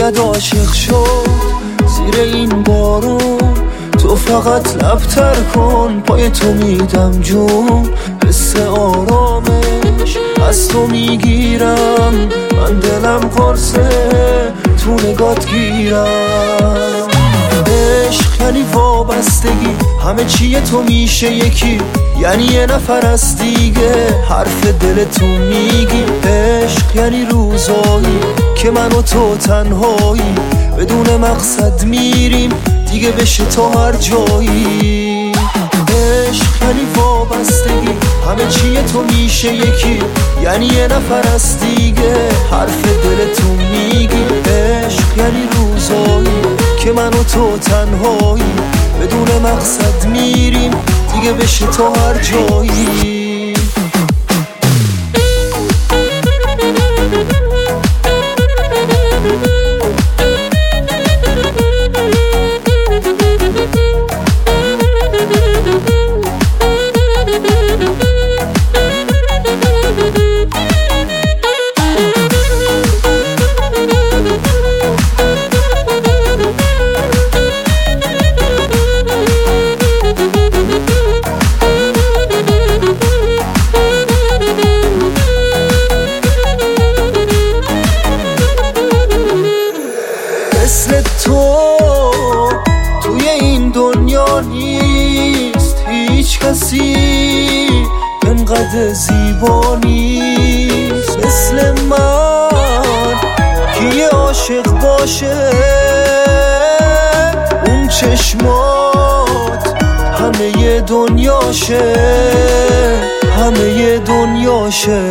باید عاشق شد زیر این بارون. تو فقط لبتر کن پای تو میدم جون. حس آرامش از تو میگیرم، من دلم قرصه تو نگات گیرم. عشق یعنی وابستگی، همه چیه تو میشه یکی، یعنی یه نفر از دیگه حرف دلتون میگی. عشق یعنی روزایی که من و تو تنهایی بدون مقصد میریم دیگه بشه تا هر جایی. عشق یعنی وابستگی، همه چیه تو میشه یکی، یعنی یه نفر از دیگه حرف دلتون میگی. عشق یعنی روزایی که من و تو تنهایی بدون مقصد میریم دیگه بشه تا هر جایی. مثل تو توی این دنیا نیست هیچ کسی انقدر زیبا نیست مثل من که یه عاشق باشه. اون چشمات همه یه دنیاشه، همه یه دنیاشه.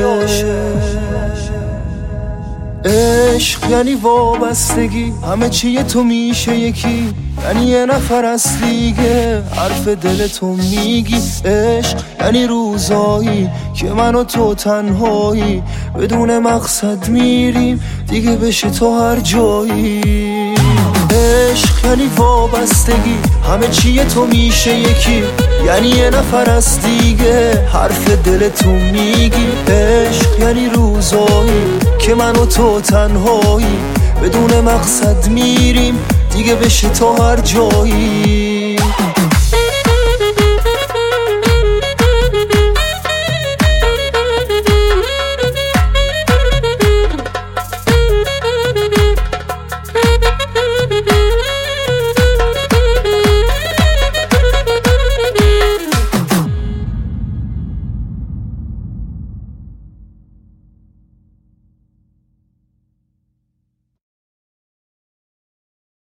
عشق یعنی وابستگی، همه چیه تو میشه یکی، یعنی یه نفر از دیگه حرف دلتو میگی. عشق یعنی روزایی که من و تو تنهایی بدون مقصد میریم دیگه بشه تا هر جایی. عشق یعنی وابستگی، همه چیه تو میشه یکی، یعنی یه نفر از دیگه حرف دلتو میگی. عشق یعنی روزایی که من و تو تنهایی بدون مقصد میریم دیگه بشه تا هر جایی.